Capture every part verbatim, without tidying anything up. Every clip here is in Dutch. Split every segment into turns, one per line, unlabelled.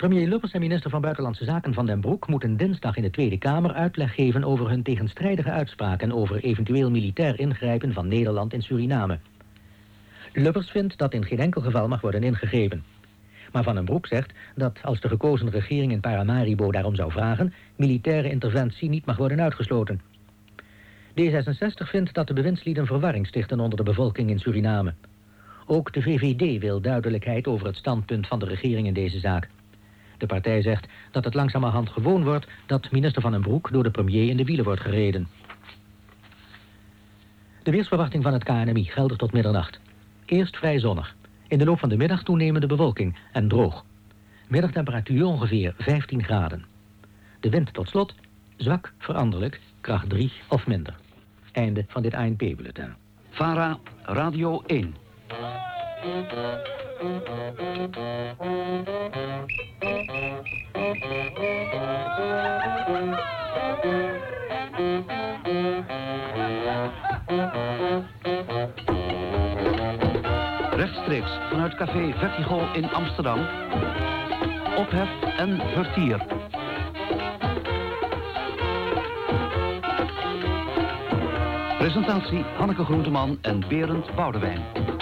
Premier Lubbers en minister van Buitenlandse Zaken Van den Broek moeten dinsdag in de Tweede Kamer uitleg geven over hun tegenstrijdige uitspraken over eventueel militair ingrijpen van Nederland in Suriname. Lubbers vindt dat in geen enkel geval mag worden ingegrepen. Maar Van den Broek zegt dat als de gekozen regering in Paramaribo daarom zou vragen, militaire interventie niet mag worden uitgesloten. D zesenzestig vindt dat de bewindslieden verwarring stichten onder de bevolking in Suriname. Ook de V V D wil duidelijkheid over het standpunt van de regering in deze zaak. De partij zegt dat het langzamerhand gewoon wordt dat minister Van den Broek door de premier in de wielen wordt gereden. De weersverwachting van het K N M I geldt tot middernacht. Eerst vrij zonnig. In de loop van de middag toenemende bewolking en droog. Middagtemperatuur ongeveer vijftien graden. De wind tot slot zwak veranderlijk, kracht drie of minder. Einde van dit A N P-bulletin.
VARA, Radio één. Rechtstreeks vanuit café Vertigo in Amsterdam. Ophef en vertier. Presentatie Hanneke Groenteman en Berend Boudewijn.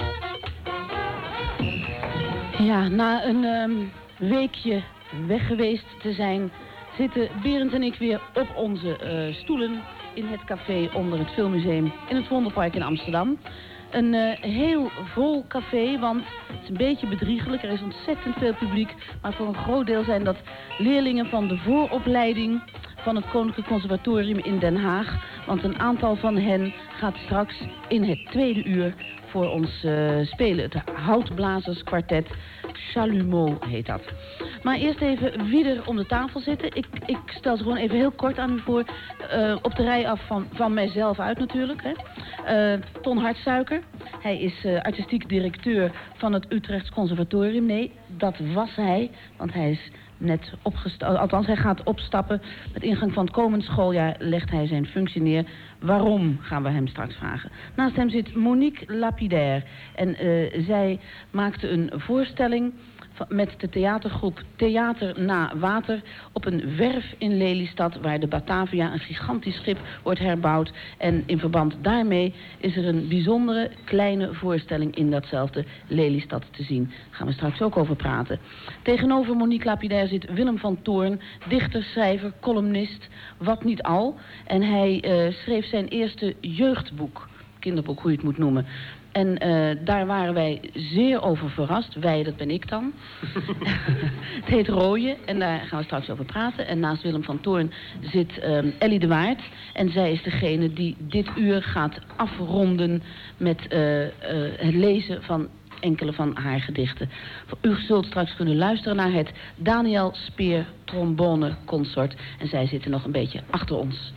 Ja, na een um, weekje weg geweest te zijn, zitten Berend en ik weer op onze uh, stoelen in het café onder het Filmmuseum in het Vondelpark in Amsterdam. Een uh, heel vol café, want het is een beetje bedriegelijk. Er is ontzettend veel publiek, maar voor een groot deel zijn dat leerlingen van de vooropleiding van het Koninklijk Conservatorium in Den Haag. Want een aantal van hen gaat straks in het tweede uur voor ons uh, spelen. Het Houtblazerskwartet Chalumeau heet dat. Maar eerst even wie er om de tafel zitten. Ik, ik stel ze gewoon even heel kort aan u voor. Uh, op de rij af van, van mijzelf uit natuurlijk. Hè. Uh, Ton Hartsuiker. Hij is uh, artistiek directeur van het Utrechts Conservatorium. Nee, dat was hij. Want hij is net opgestapt. Althans, hij gaat opstappen. Met ingang van het komend schooljaar legt hij zijn functie neer. Waarom, gaan we hem straks vragen. Naast hem zit Monique Lapidaire. En uh, zij maakte een voorstelling met de theatergroep Theater na Water op een werf in Lelystad, waar de Batavia, een gigantisch schip, wordt herbouwd. En in verband daarmee is er een bijzondere kleine voorstelling in datzelfde Lelystad te zien. Daar gaan we straks ook over praten. Tegenover Monique Lapidaire zit Willem van Toorn, dichter, schrijver, columnist, wat niet al. En hij uh, schreef zijn eerste jeugdboek, kinderboek, hoe je het moet noemen. En uh, daar waren wij zeer over verrast. Wij, dat ben ik dan. Het heet Rooien en daar gaan we straks over praten. En naast Willem van Toorn zit um, Ellie de Waard. En zij is degene die dit uur gaat afronden met uh, uh, het lezen van enkele van haar gedichten. U zult straks kunnen luisteren naar het Daniel Speer Trombone Consort. En zij zitten nog een beetje achter ons.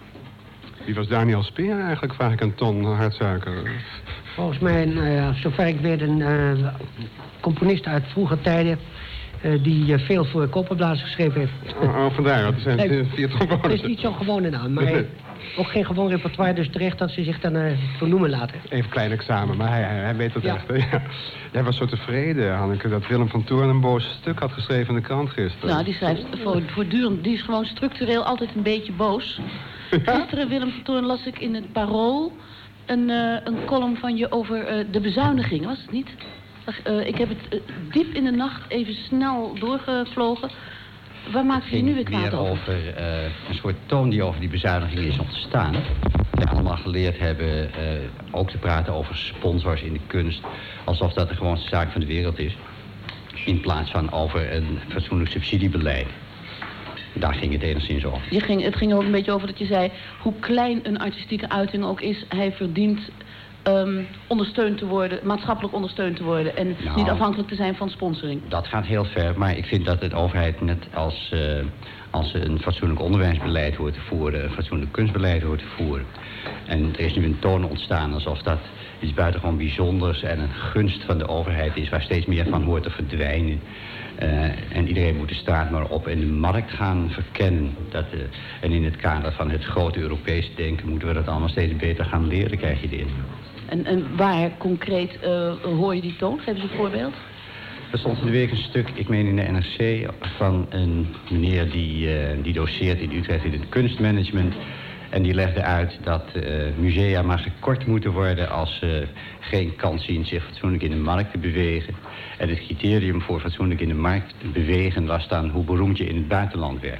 Wie was Daniel Speer eigenlijk, vraag ik aan Ton Hartsuiker?
Volgens mij, uh, zover ik weet, een uh, componist uit vroege tijden uh, die uh, veel voor koperblazers geschreven heeft.
Oh, oh vandaar, dat zijn nee, vier trombones.
Het is niet zo'n gewone naam, maar hij, ook geen gewoon repertoire, dus terecht dat ze zich dan uh, vernoemen laten.
Even klein examen, maar hij, hij, hij weet het
ja.
echt. Ja. Jij was zo tevreden, Hanneke, dat Willem van Toorn een boos stuk had geschreven in de krant gisteren.
Nou, die schrijft voortdurend, die is gewoon structureel altijd een beetje boos. Ja? Gisteren, Willem van Toorn, las ik in het Parool een, uh, een column van je over uh, de bezuinigingen, was het niet? Uh, ik heb het uh, diep in de nacht even snel doorgevlogen. Waar maakt u nu weer kwaad over?
over uh, een soort toon die over die bezuinigingen is ontstaan. Die allemaal geleerd hebben uh, ook te praten over sponsors in de kunst. Alsof dat de gewoonste zaak van de wereld is. In plaats van over een fatsoenlijk subsidiebeleid. Daar ging het enigszins over.
Je ging, het ging er ook een beetje over dat je zei hoe klein een artistieke uiting ook is. Hij verdient um, ondersteund te worden, maatschappelijk ondersteund te worden. En nou, niet afhankelijk te zijn van sponsoring.
Dat gaat heel ver, maar ik vind dat de overheid net als, uh, als ze een fatsoenlijk onderwijsbeleid hoort te voeren, een fatsoenlijk kunstbeleid hoort te voeren. En er is nu een toon ontstaan alsof dat iets buitengewoon bijzonders en een gunst van de overheid is waar steeds meer van hoort te verdwijnen. Uh, en iedereen moet de straat maar op en de markt gaan verkennen. Dat, uh, en in het kader van het grote Europees denken moeten we dat allemaal steeds beter gaan leren, krijg je de indruk.
En, en waar concreet uh, hoor je die toon? Geef eens een voorbeeld.
Er stond in de week een stuk, ik meen in de N R C, van een meneer die, uh, die doceert in Utrecht in het kunstmanagement. En die legde uit dat uh, musea maar gekort moeten worden als ze geen kans zien zich fatsoenlijk in de markt te bewegen. En het criterium voor fatsoenlijk in de markt te bewegen was dan hoe beroemd je in het buitenland werd.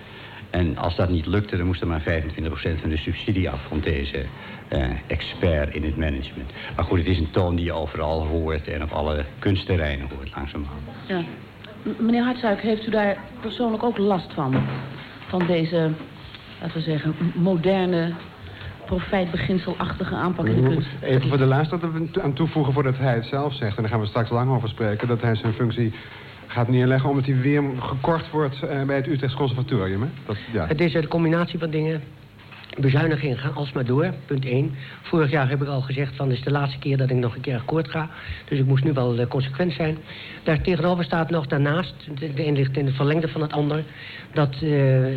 En als dat niet lukte, dan moest er maar vijfentwintig procent van de subsidie af van deze uh, expert in het management. Maar goed, het is een toon die je overal hoort en op alle kunstterreinen hoort langzamerhand.
Ja. M- meneer Hartsuik, heeft u daar persoonlijk ook last van? Van deze, laten we zeggen, moderne, profijtbeginselachtige aanpak in de kunst?
Even voor de luisteraar aan toevoegen voordat hij het zelf zegt. En daar gaan we straks lang over spreken. Dat hij zijn functie gaat neerleggen omdat hij weer gekort wordt uh, bij het Utrechts Conservatorium. Hè? Dat, ja.
Het is een combinatie van dingen. Bezuinigingen gaan alsmaar door, punt één. Vorig jaar heb ik al gezegd van, dit is de laatste keer dat ik nog een keer akkoord ga. Dus ik moest nu wel uh, consequent zijn. Daar tegenover staat nog daarnaast, de, de een ligt in het verlengde van het ander, dat uh,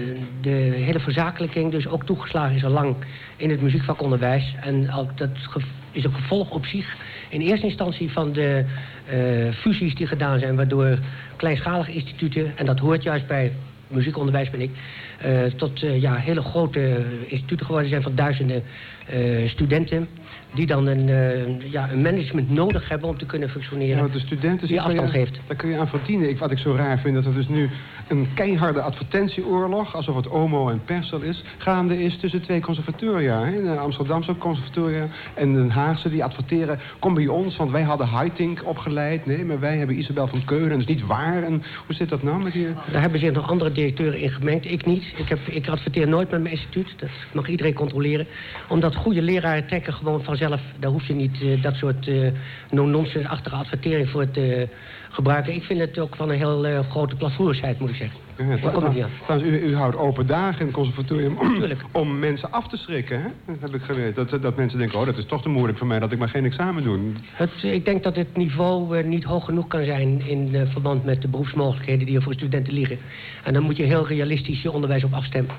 de hele verzakelijking dus ook toegeslagen is al lang in het muziekvakonderwijs. En al, dat is een gevolg op zich in eerste instantie van de uh, fusies die gedaan zijn, waardoor kleinschalige instituten, en dat hoort juist bij muziekonderwijs ben ik, uh, tot uh, ja, hele grote instituten geworden zijn van duizenden uh, studenten, die dan een, uh, ja, een management nodig hebben om te kunnen functioneren.
Ja, de studenten
die afstand
je,
geeft.
Daar kun je aan verdienen. Ik, wat ik zo raar vind, dat er dus nu een keiharde advertentieoorlog, alsof het Omo en Persel is, gaande is tussen twee conservatoria. Hè? De Amsterdamse conservatoria en Den Haagse, die adverteren, kom bij ons, want wij hadden Haitink opgeleid. Nee, maar wij hebben Isabel van Keulen, dat is niet waar. En hoe zit dat nou met die...
Daar hebben zich nog andere directeuren in gemengd, ik niet. Ik, heb, ik adverteer nooit met mijn instituut, dat mag iedereen controleren. Omdat goede leraren trekken gewoon vanzelf, daar hoef je niet uh, dat soort uh, no-nonsense-achtige advertering voor te uh, gebruiken. Ik vind het ook van een heel uh, grote platvoerigheid, moet ik zeggen.
Ja,
Daar kom ik niet aan.
Trouwens, u, u houdt open dagen in het conservatorium om, om mensen af te schrikken, hè? Dat heb ik geweten. Dat, dat mensen denken, oh, dat is toch te moeilijk voor mij dat ik maar geen examen doe.
Het, ik denk dat het niveau uh, niet hoog genoeg kan zijn in uh, verband met de beroepsmogelijkheden die er voor studenten liggen. En dan moet je heel realistisch je onderwijs op afstemmen.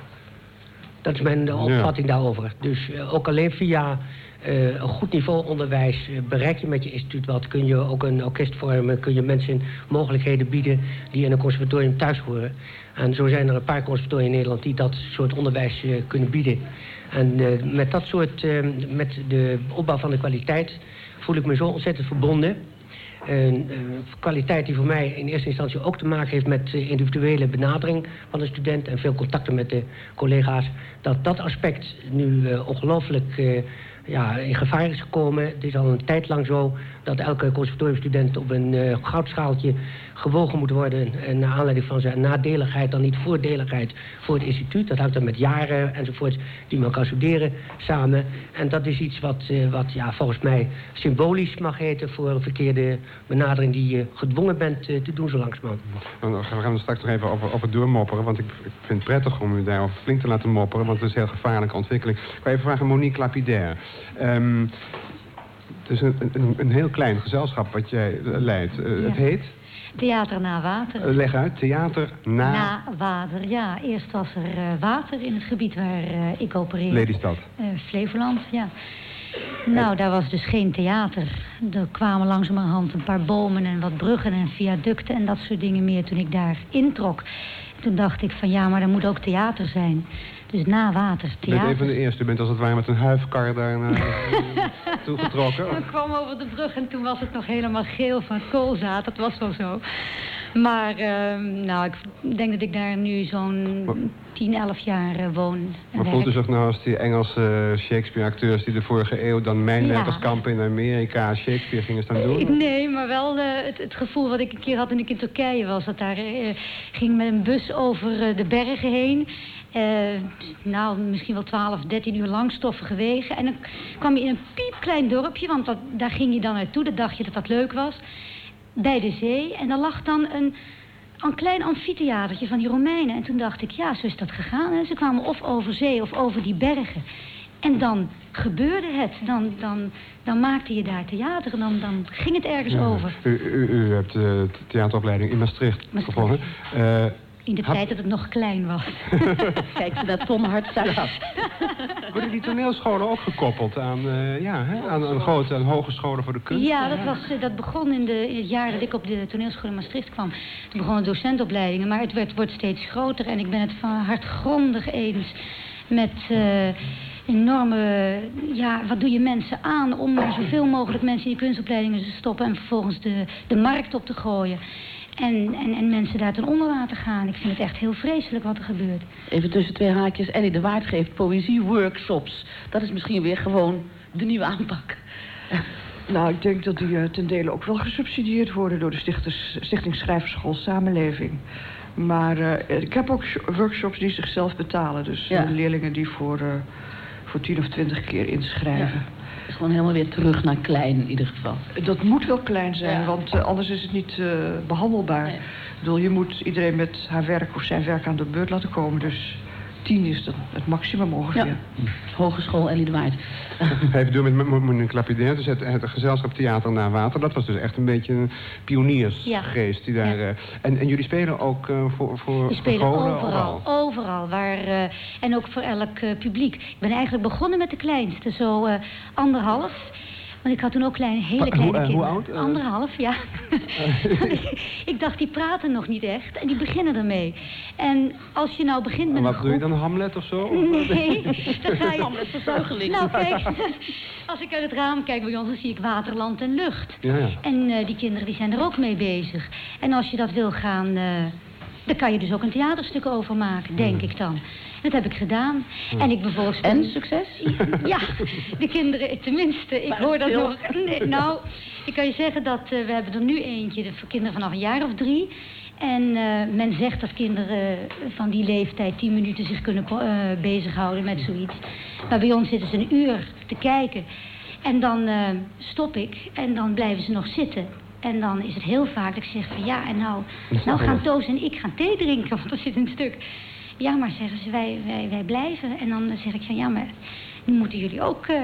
Dat is mijn uh, opvatting ja. daarover. Dus uh, ook alleen via uh, een goed niveau onderwijs uh, bereik je met je instituut wat. Kun je ook een orkest vormen, kun je mensen mogelijkheden bieden die in een conservatorium thuis horen. En zo zijn er een paar conservatoria in Nederland die dat soort onderwijs uh, kunnen bieden. En uh, met dat soort, uh, met de opbouw van de kwaliteit voel ik me zo ontzettend verbonden. Een uh, kwaliteit die voor mij in eerste instantie ook te maken heeft met uh, individuele benadering van de student en veel contacten met de collega's. Dat dat aspect nu uh, ongelooflijk uh, ja, in gevaar is gekomen. Het is al een tijd lang zo dat elke conservatoriumstudent op een uh, goudschaaltje gewogen moet worden. En naar aanleiding van zijn nadeligheid, dan niet voordeligheid voor het instituut. Dat hangt dan met jaren enzovoort die men kan studeren samen. En dat is iets wat, uh, wat ja, volgens mij symbolisch mag heten voor een verkeerde benadering die je gedwongen bent uh, te doen zo langzamerhand.
We gaan er straks nog even over, over doormopperen, want ik, ik vind het prettig om u daarover flink te laten mopperen, want het is een heel gevaarlijke ontwikkeling. Ik wil even vragen, Monique Lapidaire. Um, het is een, een, een heel klein gezelschap wat jij leidt. Uh, ja. Het heet?
Theater na water.
Uh, leg uit, theater na...
Na water, ja. Eerst was er uh, water in het gebied waar uh, ik opereer.
Lelystad.
Uh, Flevoland, ja. Nou, daar was dus geen theater. Er kwamen langzamerhand een paar bomen en wat bruggen en viaducten en dat soort dingen meer toen ik daar introk. En toen dacht ik van ja, maar er moet ook theater zijn. Dus na water, theater.
Je bent een van de eerste, u bent als het ware met een huifkar daar naartoe getrokken.
Ik kwam over de brug en toen was het nog helemaal geel van koolzaad. Dat was wel zo. Maar uh, nou, ik denk dat ik daar nu zo'n tien, elf jaar uh, woon.
Maar voelt u zich nou als die Engelse Shakespeare-acteurs die de vorige eeuw dan mijnwerkerskampen in Amerika Shakespeare gingen staan doen?
Nee, maar wel uh, het, het gevoel wat ik een keer had toen ik in Turkije was. Dat daar uh, ging met een bus over uh, de bergen heen. Uh, nou, misschien wel twaalf, dertien uur lang stoffige wegen. En dan kwam je in een piepklein dorpje, want dat, daar ging je dan naartoe. Dat dacht je dat dat leuk was. Bij de zee. En daar lag dan een, een klein amfitheatertje van die Romeinen. En toen dacht ik, ja, zo is dat gegaan. Hè? Ze kwamen of over zee of over die bergen. En dan gebeurde het. Dan, dan, dan maakte je daar theater en dan, dan ging het ergens ja. over.
U, u, u hebt de theateropleiding in Maastricht gevolgd. Uh,
In de
Had...
tijd dat het nog klein was.
Kijk ze naar Tom Hartzacht.
Ja. Worden die toneelscholen ook gekoppeld aan, uh, ja, hè, aan, aan grote en hogescholen voor de kunst?
Ja, dat, was, dat begon in, de, in het jaar dat ik op de toneelschool in Maastricht kwam. Toen begonnen docentopleidingen, maar het werd, wordt steeds groter. En ik ben het van hart grondig eens met uh, enorme... Ja, wat doe je mensen aan om er zoveel mogelijk mensen in die kunstopleidingen te stoppen... en vervolgens de, de markt op te gooien. En, en, en mensen daar ten onder laten gaan. Ik vind het echt heel vreselijk wat er gebeurt.
Even tussen twee haakjes. Ellie de Waard geeft poëzieworkshops. Dat is misschien weer gewoon de nieuwe aanpak.
Nou, ik denk dat die uh, ten dele ook wel gesubsidieerd worden... door de stichters, Stichting Schrijverschool Samenleving. Maar uh, ik heb ook workshops die zichzelf betalen. Dus ja. uh, leerlingen die voor, uh, voor tien of twintig keer inschrijven.
Ja. Is gewoon helemaal weer terug naar klein in ieder geval.
Dat moet wel klein zijn, ja. want uh, anders is het niet uh, behandelbaar. Nee. Ik bedoel, je moet iedereen met haar werk of zijn werk aan de beurt laten komen. Dus tien is dat het maximum ongeveer.
Ja. Hogeschool Ellie de Waard.
Even doen met Monique Clapidaire, dus het, het gezelschap Theater naar Water. Dat was dus echt een beetje een pioniersgeest. Die daar, ja. uh, en, en jullie spelen ook uh, voor, voor
We spelen
scholen?
overal, overal. overal waar, uh, en ook voor elk uh, publiek. Ik ben eigenlijk begonnen met de kleinste, zo uh, anderhalf. Want ik had toen ook kleine, hele kleine
hoe, uh,
kinderen.
Hoe oud? Uh,
Anderhalf, ja. ik, ik dacht, die praten nog niet echt. En die beginnen ermee. En als je nou begint met
en wat
een groep...
doe je dan, Hamlet of zo?
Nee, dat ga je...
Hamlet verzuigeling.
Nou kijk, als ik uit het raam kijk bij ons, dan zie ik water, land en lucht.
Ja, ja.
En uh, die kinderen die zijn er ook mee bezig. En als je dat wil gaan... Uh, daar kan je dus ook een theaterstuk over maken, denk ik dan. Dat heb ik gedaan. Hmm. En ik bijvoorbeeld...
En succes?
Ja, de kinderen, tenminste, ik maar hoor dat nog... Nee, nou, ik kan je zeggen dat uh, we hebben er nu eentje voor kinderen vanaf een jaar of drie. En uh, men zegt dat kinderen van die leeftijd tien minuten zich kunnen uh, bezighouden met zoiets. Maar bij ons zitten ze een uur te kijken. En dan uh, stop ik en dan blijven ze nog zitten. En dan is het heel vaak dat ik zeg van ja, en nou, nou gaan Toos en ik gaan thee drinken, want dat zit een stuk. Ja, maar zeggen ze, wij, wij, wij blijven. En dan zeg ik van ja, maar nu moeten jullie ook uh,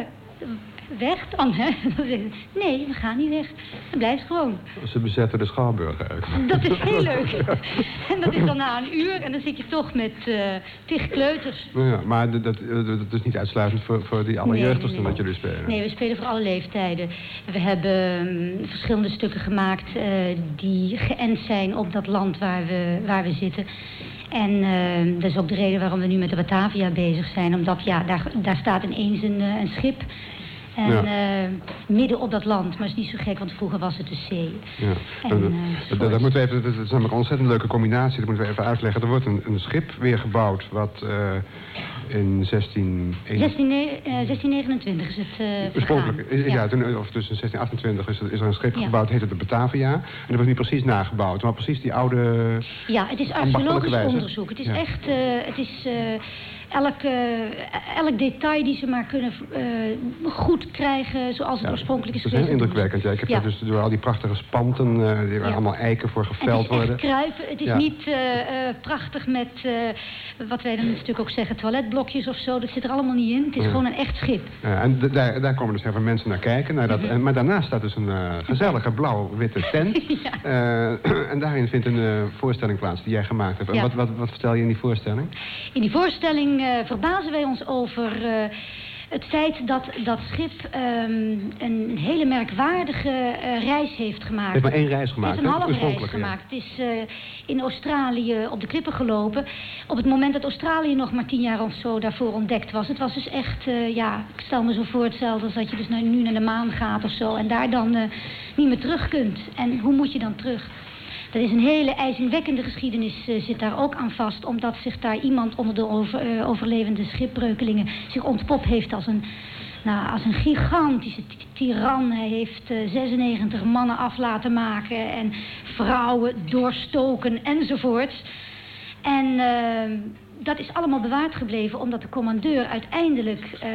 weg dan, hè? Dan zeggen ze, nee, we gaan niet weg. We blijven gewoon.
Ze bezetten de Schouwburg uit.
Dat is heel leuk. En dat is dan na een uur en dan zit je toch met uh, tig kleuters.
Nou ja, maar dat, dat, dat is niet uitsluitend voor, voor die allerjeugdigsten nee, nee. dat jullie spelen.
Nee, we spelen voor alle leeftijden. We hebben um, verschillende stukken gemaakt uh, die geënt zijn op dat land waar we, waar we zitten. En uh, dat is ook de reden waarom we nu met de Batavia bezig zijn. Omdat ja, daar, daar staat ineens een, uh, een schip. En ja. uh, midden op dat land. Maar het is niet zo gek, want vroeger was het de zee. Ja. En, uh,
dat, dat, moeten we even, dat is namelijk een ontzettend leuke combinatie. Dat moeten we even uitleggen. Er wordt een, een schip weer gebouwd wat uh, in zestien
negenentwintig is het uh,
oorspronkelijk, ja, ja toen, of tussen zestien achtentwintig is er, is er een schip ja. gebouwd, heet het de Batavia. En dat wordt niet precies nagebouwd, maar precies die oude...
Ja, het is archeologisch onderzoek. Het is ja. echt... Uh, het is, uh, Elk, uh, elk detail die ze maar kunnen uh, goed krijgen zoals het ja, oorspronkelijk is geweest.
Dat is heel indrukwekkend. Ja. Ik heb ja. dus door al die prachtige spanten, uh, die waar ja. allemaal eiken voor geveld worden.
Het is echt kruipen. Het is ja. niet uh, uh, prachtig met, uh, wat wij dan natuurlijk ook zeggen, toiletblokjes of zo. Dat zit er allemaal niet in. Het is ja. gewoon een echt schip.
Ja, en d- daar, daar komen dus heel veel mensen naar kijken. Naar dat, mm-hmm. en, maar daarnaast staat dus een uh, gezellige blauw-witte tent. ja. uh, en daarin vindt een uh, voorstelling plaats die jij gemaakt hebt. En ja. wat, wat, wat vertel je in die voorstelling?
In die voorstelling Uh, verbazen wij ons over uh, het feit dat dat schip um, een hele merkwaardige uh, reis heeft gemaakt.
Het heeft maar één reis gemaakt.
Het heeft een halve reis gemaakt. Ja. Het is uh, in Australië op de klippen gelopen. Op het moment dat Australië nog maar tien jaar of zo daarvoor ontdekt was. Het was dus echt, uh, ja, ik stel me zo voor hetzelfde als dat je dus nu naar de maan gaat of zo. En daar dan uh, niet meer terug kunt. En hoe moet je dan terug? Dat is een hele ijzingwekkende geschiedenis uh, zit daar ook aan vast. Omdat zich daar iemand onder de over, uh, overlevende schipbreukelingen zich ontpopt heeft als een, nou, als een gigantische tiran. Hij heeft uh, zesennegentig mannen af laten maken en vrouwen doorstoken enzovoorts. En uh, dat is allemaal bewaard gebleven omdat de commandeur uiteindelijk... Uh,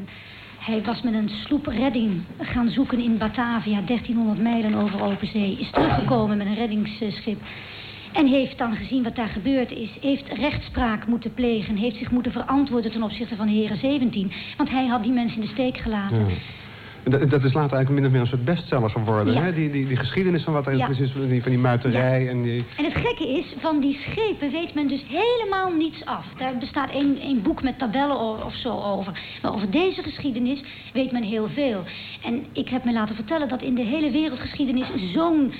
Hij was met een sloep redding gaan zoeken in Batavia, dertienhonderd mijlen over open zee. Is teruggekomen met een reddingsschip. En heeft dan gezien wat daar gebeurd is. Heeft rechtspraak moeten plegen. Heeft zich moeten verantwoorden ten opzichte van Heren zeventien. Want hij had die mensen in de steek gelaten. Ja.
Dat, dat is later eigenlijk min of meer een soort bestseller geworden.
Ja.
Hè? Die, die, die geschiedenis van wat er
Ja.
precies is, van die, van die muiterij.
Ja.
En, die...
en het gekke is, van die schepen weet men dus helemaal niets af. Daar bestaat één, één boek met tabellen of, of zo over. Maar over deze geschiedenis weet men heel veel. En ik heb me laten vertellen dat in de hele wereldgeschiedenis zo'n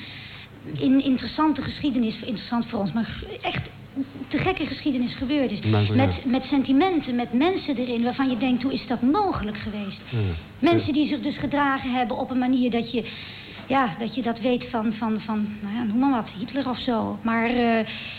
in, interessante geschiedenis, interessant voor ons, maar echt te gekke geschiedenis gebeurd is.
Maar, ja.
Met, met sentimenten, met mensen erin waarvan je denkt, hoe is dat mogelijk geweest?
Ja.
Mensen die zich dus gedragen hebben op een manier dat je, ja, dat je dat weet van, van, van nou ja, noem maar wat, Hitler of zo. Maar, uh,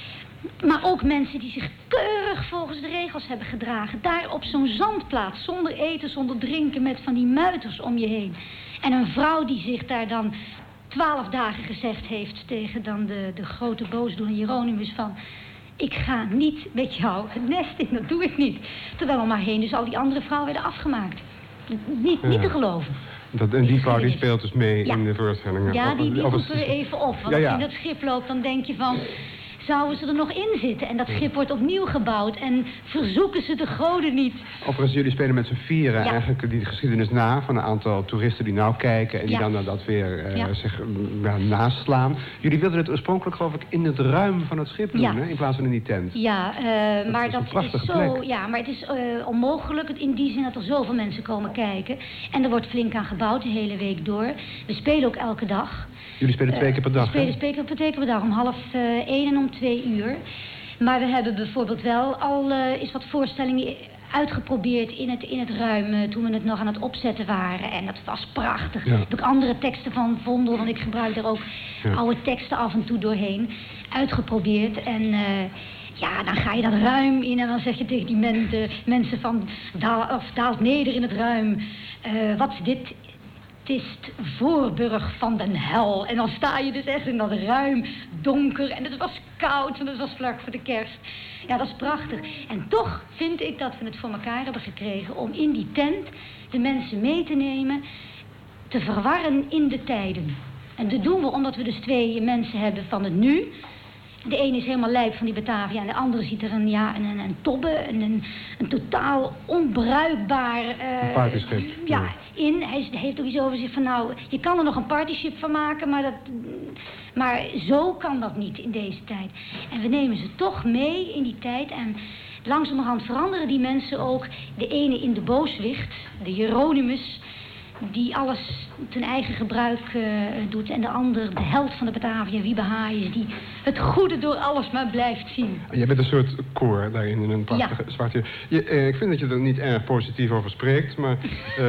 maar ook mensen die zich keurig volgens de regels hebben gedragen. Daar op zo'n zandplaats, zonder eten, zonder drinken, met van die muiters om je heen. En een vrouw die zich daar dan twaalf dagen gezegd heeft tegen dan de, de grote boosdoener Hieronymus van... Ik ga niet met jou het nest in, dat doe ik niet. Terwijl om haar heen dus al die andere vrouwen werden afgemaakt. Niet,
ja.
niet te geloven.
Dat, en die vrouw die speelt dus mee
ja.
in de voorstellingen.
Ja, die, die roepen we even op. Want
ja, ja.
als je in dat schip loopt, dan denk je van... Zouden ze er nog in zitten? En dat schip wordt opnieuw gebouwd. En verzoeken ze de goden niet.
Overigens, jullie spelen met z'n vieren
ja.
eigenlijk die geschiedenis na... van een aantal toeristen die nou kijken... en die
ja.
dan dat weer uh,
ja.
zich uh, naslaan. Jullie wilden het oorspronkelijk, geloof ik, in het ruim van het schip doen,
ja.
hè? In plaats van in die tent.
Ja, uh,
dat
maar
is
dat is zo...
plek.
Ja, maar het is uh, onmogelijk in die zin dat er zoveel mensen komen kijken. En er wordt flink aan gebouwd de hele week door. We spelen ook elke dag...
Jullie spelen twee keer per dag,
We spelen twee keer per, per dag, om half uh, één en om twee uur. Maar we hebben bijvoorbeeld wel al uh, eens wat voorstellingen uitgeprobeerd in het, in het ruim... Uh, toen we het nog aan het opzetten waren. En dat was prachtig.
Ja.
Daar heb ik andere teksten van Vondel, want ik gebruik er ook
ja.
oude teksten af en toe doorheen. Uitgeprobeerd en... Uh, Ja, dan ga je dat ruim in en dan zeg je tegen die men, de, mensen van... Daal, of daalt neder in het ruim. Uh, wat is dit... Het is het voorburg van den hel. En dan sta je dus echt in dat ruim donker. En het was koud, want het was vlak voor de kerst. Ja, dat is prachtig. En toch vind ik dat we het voor elkaar hebben gekregen... om in die tent de mensen mee te nemen... te verwarren in de tijden. En dat doen we omdat we dus twee mensen hebben van het nu... De ene is helemaal lijp van die Batavia en de andere ziet er een, ja, een, een, een tobbe, een, een, een totaal onbruikbaar... Uh,
een partyschip.
Ja, in. Hij heeft ook iets over zich van nou, je kan er nog een partyship van maken, maar, dat, maar zo kan dat niet in deze tijd. En we nemen ze toch mee in die tijd en langzamerhand veranderen die mensen ook. De ene in de booswicht, de Hieronymus... die alles ten eigen gebruik uh, doet. En de ander, de held van de Batavia, Wiebe Haaijes... die het goede door alles maar blijft zien.
Jij bent een soort koor daarin, in een prachtige
ja.
zwarte... Je, eh, ik vind dat je er niet erg positief over spreekt, maar... Uh,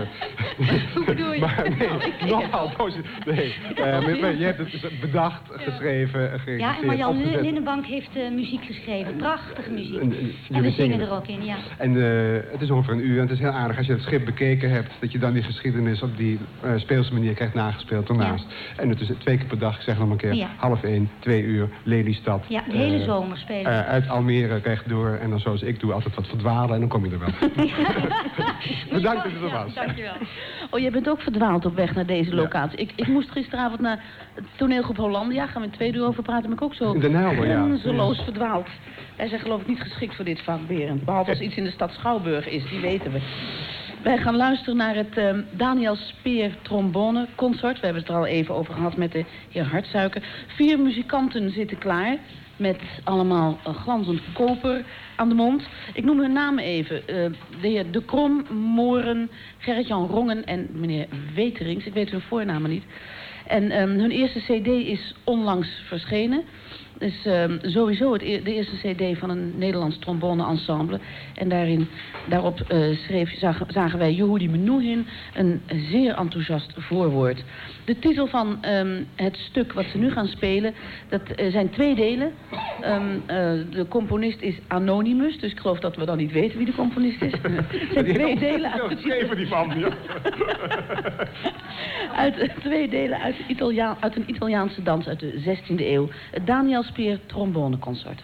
Hoe bedoel je?
maar nee,
nou,
nogal positief. Nee, uh, maar, maar je hebt het dus bedacht, ja. geschreven, geregisseerd,
Ja, en Marjan
opgezet.
Linnenbank heeft uh, muziek geschreven. Prachtige muziek. En,
en,
en we zingen er ook in, ja.
En uh, het is ongeveer een uur en het is heel aardig als je het schip bekeken hebt... dat je dan die geschiedenis op die uh, speelse manier krijgt nagespeeld ernaast. Ja. En het is twee keer per dag, ik zeg nog een keer, ja. half één, twee uur, Lelystad.
Ja, de hele
uh,
zomer spelen.
Uh, uit Almere rechtdoor en dan zoals ik doe altijd wat verdwalen en dan kom je er wel. Bedankt dat je er was.
Ja, dankjewel. Oh, jij bent ook verdwaald op weg naar deze locatie. Ja. Ik, ik moest gisteravond naar het toneelgroep Hollandia, gaan we in twee uur over praten, maar ik ook zo
Den Helder, ja.
grenzeloos ja. verdwaald. Wij zijn geloof ik niet geschikt voor dit vak, Berend. Behalve als iets in de stad Schouwburg is, die weten we. Wij gaan luisteren naar het uh, Daniel Speer trombone concert. We hebben het er al even over gehad met de heer Hartsuiker. Vier muzikanten zitten klaar met allemaal uh, glanzend koper aan de mond. Ik noem hun namen even. Uh, de heer De Krom, Mooren, Gerrit-Jan Rongen en meneer Weterings. Ik weet hun voornamen niet. En um, hun eerste cd is onlangs verschenen. Dus um, sowieso het e- de eerste cd van een Nederlands trombone-ensemble. En daarin, daarop uh, schreef, zag, zagen wij Yehudi Menuhin een zeer enthousiast voorwoord. De titel van um, het stuk wat ze nu gaan spelen, dat uh, zijn twee delen. Um, uh, de componist is Anonymous, dus ik geloof dat we dan niet weten wie de componist is. Het zijn twee delen uit...
Schreven die van, ja.
uit twee delen uit, Italia- uit een Italiaanse dans uit de zestiende eeuw. Het Daniel Speer tromboneconcert.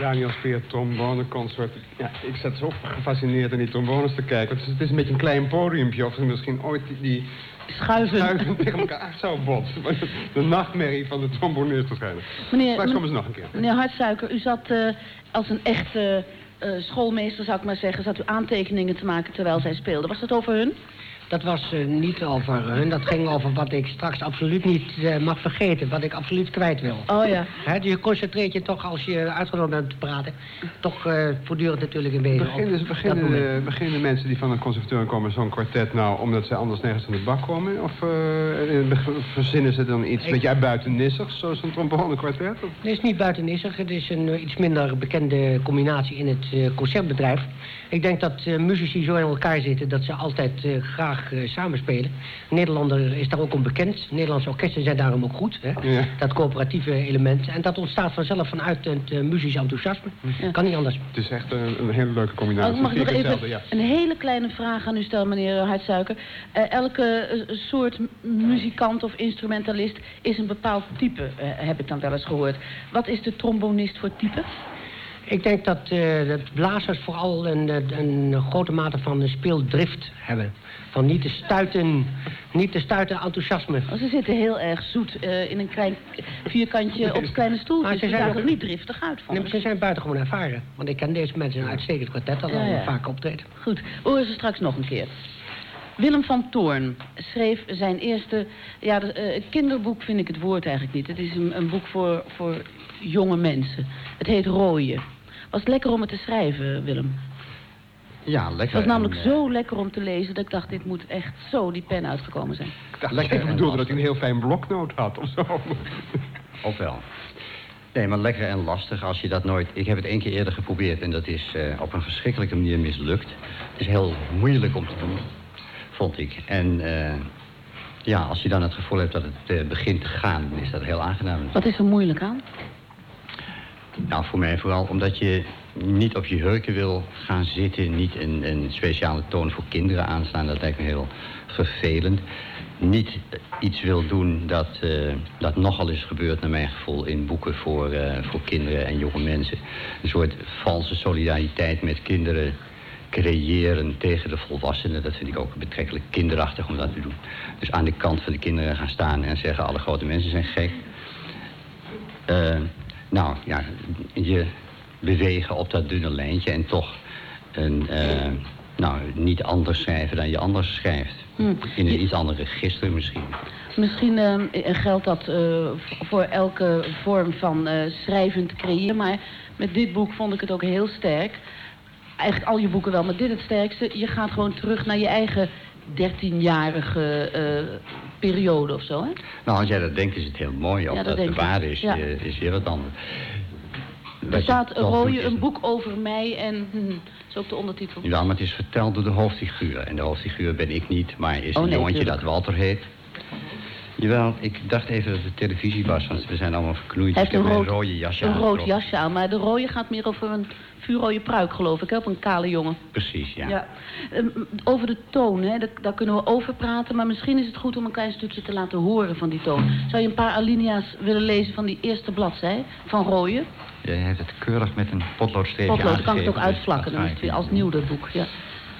Daniel Speer tromboneconcert. Ja, ik zat zo gefascineerd aan die trombones te kijken. Het is, het is een beetje een klein podiumpje. Of ze misschien ooit die, die
schuiven.
schuiven tegen elkaar zou botsen. Maar de, de nachtmerrie van de trombonist waarschijnlijk.
Meneer,
Straks komen ze nog een keer.
Meneer Hartsuiker, u zat uh, als een echte uh, schoolmeester, zou ik maar zeggen, zat u aantekeningen te maken terwijl zij speelden. Was dat over hun?
Dat was uh, niet over hun, dat ging over wat ik straks absoluut niet uh, mag vergeten, wat ik absoluut kwijt wil.
Oh ja.
He, je concentreert je toch, als je uitgenodigd bent te praten, toch uh, voortdurend natuurlijk in wezen.
Beginnen, beginnen, de, beginnen mensen die van een conservatorium komen zo'n kwartet nou, omdat ze anders nergens in de bak komen? Of uh, verzinnen ze dan iets ik... een beetje buitennissigs, zoals een trombonekwartet? Of?
Het is niet buitenissig, het is een uh, iets minder bekende combinatie in het uh, concertbedrijf. Ik denk dat uh, muzici zo in elkaar zitten dat ze altijd uh, graag uh, samenspelen. Nederlander is daar ook om bekend. Nederlandse orkesten zijn daarom ook goed. Hè? Ja. Dat coöperatieve element. En dat ontstaat vanzelf vanuit het uh, muzisch enthousiasme. Ja. Kan niet anders.
Het is echt een, een hele leuke combinatie.
Oh, mag ik nog even ja. een hele kleine vraag aan u stellen, meneer Hartsuiker? Uh, elke uh, soort muzikant of instrumentalist is een bepaald type, uh, heb ik dan wel eens gehoord. Wat is de trombonist voor type?
Ik denk dat, uh, dat blazers vooral een, een grote mate van speeldrift hebben. Van niet te stuiten, niet te stuiten enthousiasme.
Oh, ze zitten heel erg zoet uh, in een klein vierkantje op kleine stoeltjes. Maar ze zijn er niet driftig uit van.
Nee, maar ze zijn buitengewoon ervaren. Want ik ken deze mensen een uitstekend kwartet dat al ja, ja. vaak optreden.
Goed, horen ze straks nog een keer. Willem van Toorn schreef zijn eerste... Ja, de, uh, kinderboek vind ik het woord eigenlijk niet. Het is een, een boek voor, voor jonge mensen. Het heet Rooien. Was het lekker om het te schrijven, Willem?
Ja, lekker.
Het was namelijk en, zo lekker om te lezen dat ik dacht, dit moet echt zo die pen uitgekomen zijn.
Ik dacht, lekker. Ik bedoelde dat hij een heel fijn bloknoot had of zo.
Ook wel. Nee, maar lekker en lastig als je dat nooit... Ik heb het één keer eerder geprobeerd en dat is uh, op een verschrikkelijke manier mislukt. Het is heel moeilijk om te doen, vond ik. En uh, ja, als je dan het gevoel hebt dat het uh, begint te gaan, dan is dat heel aangenaam.
Wat is er moeilijk aan?
Nou, voor mij vooral omdat je niet op je hurken wil gaan zitten. Niet een, een speciale toon voor kinderen aanstaan. Dat lijkt me heel vervelend. Niet iets wil doen dat, uh, dat nogal is gebeurd, naar mijn gevoel, in boeken voor, uh, voor kinderen en jonge mensen. Een soort valse solidariteit met kinderen creëren tegen de volwassenen. Dat vind ik ook betrekkelijk kinderachtig om dat te doen. Dus aan de kant van de kinderen gaan staan en zeggen alle grote mensen zijn gek. Uh, Nou, ja, je bewegen op dat dunne lijntje en toch een, uh, nou, niet anders schrijven dan je anders schrijft. Hmm. In een iets ander register misschien.
Misschien uh, geldt dat uh, voor elke vorm van uh, schrijvend creëren, maar met dit boek vond ik het ook heel sterk. Eigenlijk al je boeken wel, maar dit het sterkste. Je gaat gewoon terug naar je eigen dertienjarige uh, periode of zo, hè?
Nou, als jij dat denkt, is het heel mooi. Of ja, dat, dat waar is, ja. uh, is weer wat anders.
Er staat Rooien, een boek over mij en... Hm, dat is ook de ondertitel.
Ja, maar het is verteld door de hoofdfiguur. En de hoofdfiguur ben ik niet, maar is oh, een nee, jongetje tuurlijk. Dat Walter heet. Jawel, ik dacht even dat het televisie was, want we zijn allemaal verknoeid.
Hij heeft
ik
een,
heb
rood,
een rode jasje
een
aan.
Een rood jasje aan, maar de rode gaat meer over een vuurrode pruik, geloof ik, hè? Op een kale jongen.
Precies, ja. ja.
Um, over de toon, hè? Daar, daar kunnen we over praten, maar misschien is het goed om een klein stukje te laten horen van die toon. Zou je een paar alinea's willen lezen van die eerste bladzij van Rooien?
Jij heeft het keurig met een potloodstreepje
Potlood,
aangegeven.
Potlood, kan ik het ook uitvlakken, dan is het weer als nieuw dat boek, ja.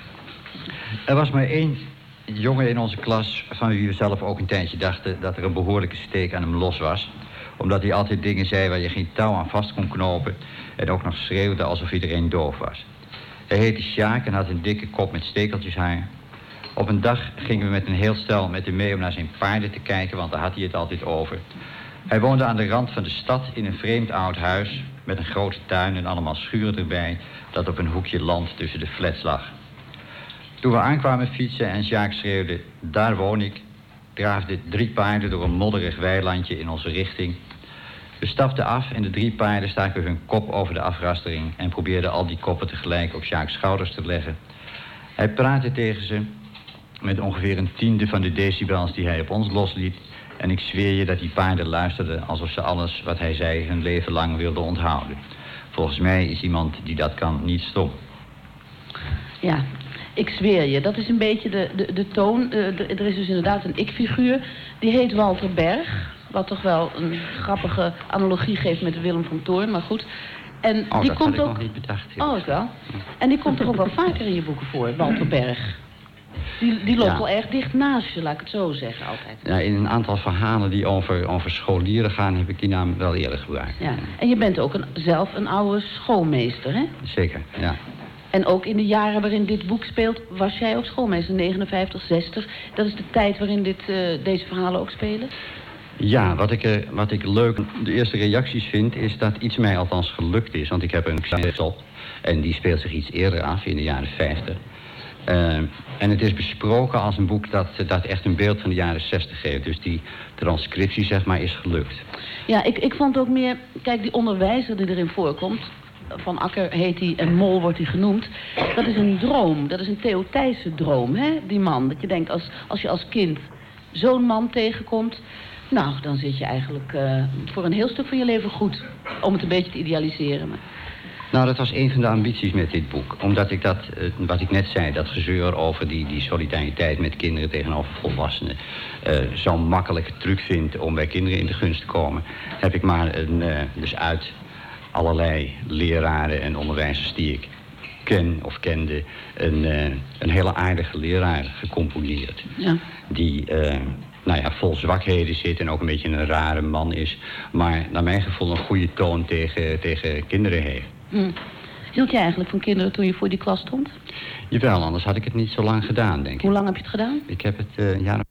Er was maar één jongen in onze klas van wie we zelf ook een tijdje dachten dat er een behoorlijke steek aan hem los was. Omdat hij altijd dingen zei waar je geen touw aan vast kon knopen en ook nog schreeuwde alsof iedereen doof was. Hij heette Sjaak en had een dikke kop met stekeltjes haar. Op een dag gingen we met een heel stel met hem mee om naar zijn paarden te kijken, want daar had hij het altijd over. Hij woonde aan de rand van de stad in een vreemd oud huis met een grote tuin en allemaal schuren erbij dat op een hoekje land tussen de flats lag. Toen we aankwamen fietsen en Sjaak schreeuwde, daar woon ik, draafden drie paarden door een modderig weilandje in onze richting. We stapten af en de drie paarden staken hun kop over de afrastering en probeerden al die koppen tegelijk op Sjaaks schouders te leggen. Hij praatte tegen ze met ongeveer een tiende van de decibels die hij op ons losliet. En ik zweer je dat die paarden luisterden alsof ze alles wat hij zei hun leven lang wilden onthouden. Volgens mij is iemand die dat kan niet stom.
Ja, ik zweer je. Dat is een beetje de, de, de toon. Uh, de, er is dus inderdaad een ik-figuur. Die heet Walter Berg. Wat toch wel een grappige analogie geeft met Willem van Toorn. Maar goed. En
oh,
die
dat
komt
had ik
ook...
nog niet bedacht.
Oh, ik wel. En die komt toch ook wel vaker in je boeken voor, Walter Berg? Die, die loopt
Ja.
wel erg dicht naast je, laat ik het zo zeggen, altijd.
Ja, in een aantal verhalen die over, over scholieren gaan, heb ik die naam wel eerder gebruikt.
Ja. En je bent ook een, zelf een oude schoolmeester, hè?
Zeker, ja.
En ook in de jaren waarin dit boek speelt, was jij ook schoolmeester, negenenvijftig, zestig. Dat is de tijd waarin dit, uh, deze verhalen ook spelen?
Ja, wat ik, uh, wat ik leuk, de eerste reacties vind, is dat iets mij althans gelukt is. Want ik heb een kleine op en die speelt zich iets eerder af, in de jaren vijftig. Uh, en het is besproken als een boek dat, dat echt een beeld van de jaren zestig geeft. Dus die transcriptie, zeg maar, is gelukt.
Ja, ik, ik vond ook meer... Kijk, die onderwijzer die erin voorkomt... Van Akker heet hij en Mol wordt hij genoemd. Dat is een droom. Dat is een Theo Thijssen droom, hè? Die man. Dat je denkt, als, als je als kind zo'n man tegenkomt... Nou, dan zit je eigenlijk uh, voor een heel stuk van je leven goed. Om het een beetje te idealiseren. Maar...
Nou, dat was een van de ambities met dit boek. Omdat ik dat, uh, wat ik net zei, dat gezeur over die, die solidariteit met kinderen tegenover volwassenen... Uh, zo'n makkelijke truc vind om bij kinderen in de gunst te komen... heb ik maar een, uh, dus uit allerlei leraren en onderwijzers die ik ken of kende... een, uh, een hele aardige leraar gecomponeerd.
Ja.
Die... Uh, nou ja, vol zwakheden zit en ook een beetje een rare man is... maar naar mijn gevoel een goede toon tegen, tegen kinderen heeft.
Hm. Hield jij eigenlijk van kinderen toen je voor die klas stond?
Jawel, anders had ik het niet zo lang gedaan, denk ik.
Hoe lang heb je het gedaan?
Ik heb het uh, een jaar